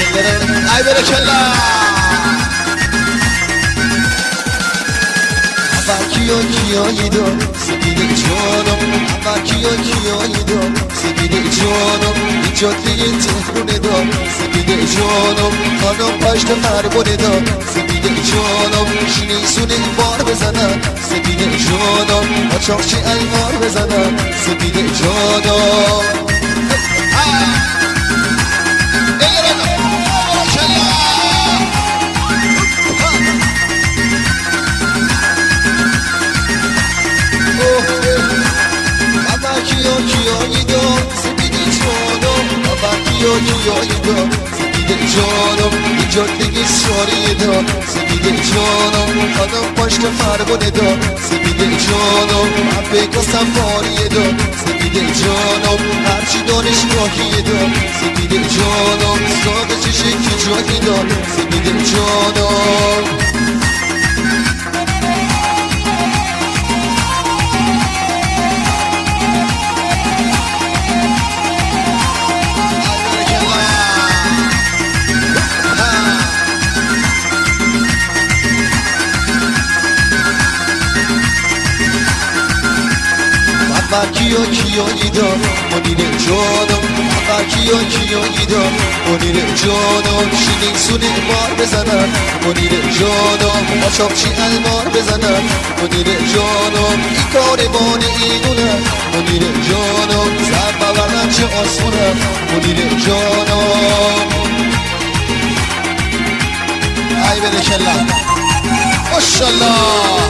ای برکلا کیایی دو سپیده جانم اما کیایی دو سپیده جانم این جاده تهرونه دو سپیده جانم خانم پشت فرمونه دو سپیده جانم شنیسونه بار بزنم سپیده جانم با چاقچی ایوار بزنم سپیده جانم کیایی دو سپیده جانم بابا کیایی دو سپیده جانم این جاده ساری دو سپیده جانم خانم پشت فرمونه دو سپیده جانم من بگستم باری دو سپیده جانم هرچی دانشگاهی دو سپیده جانم ساقه چشی که جایی دو سپیده جانم کیایی دا منیر جانم کیایی دا منیر جانم شیرین سونه مار بزنم منیر جانم با چاقچی المار بزنم منیر جانم این کاروان ایدونه منیر جانم سر ببرم چه آسونه منیر جانم ای برکلا ماشالله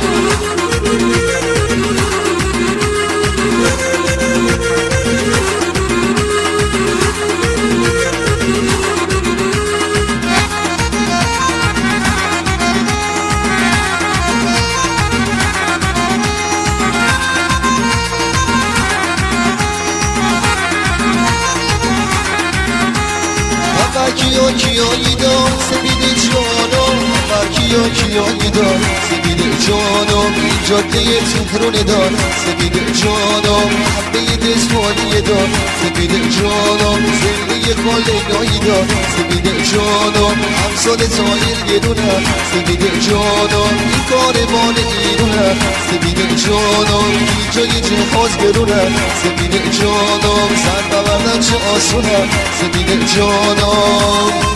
کیایی دا سپیده جانم کیایی دا سپیده جانم این جاده تهرونه دا سپیده جانم حبه دستمالی دا سپیده جانم زنده خالقایی دا سپیده جانم همسال تایر یه دونه سپیده جانم این کاروان ایرونه سپیده جانم این جای جهاز برونه سپیده جانم سر ببردن چه آسونه سپیده جانم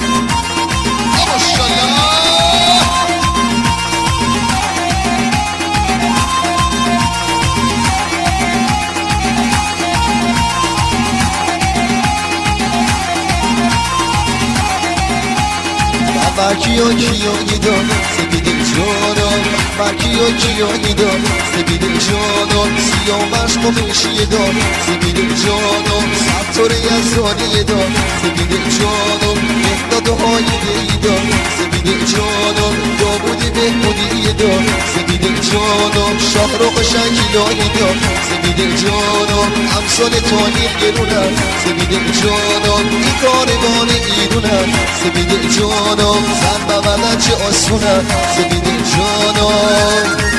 کیایی دا سپیده جانم کیایی دا سپیده جانم سیامش قمیشی دا سپیده جانم ستاره یزدانی دا سپیده جانم مهداد هایده دا سپیده جانم داوود بهبودی دا سپیده جانم شاهرخ شکیلانی دا سپیده جانم امثال تانیر گرونم سپیده جانم این کاروان ایرونم سپیده جانم زن ببلد چه آسونم سپیده جانم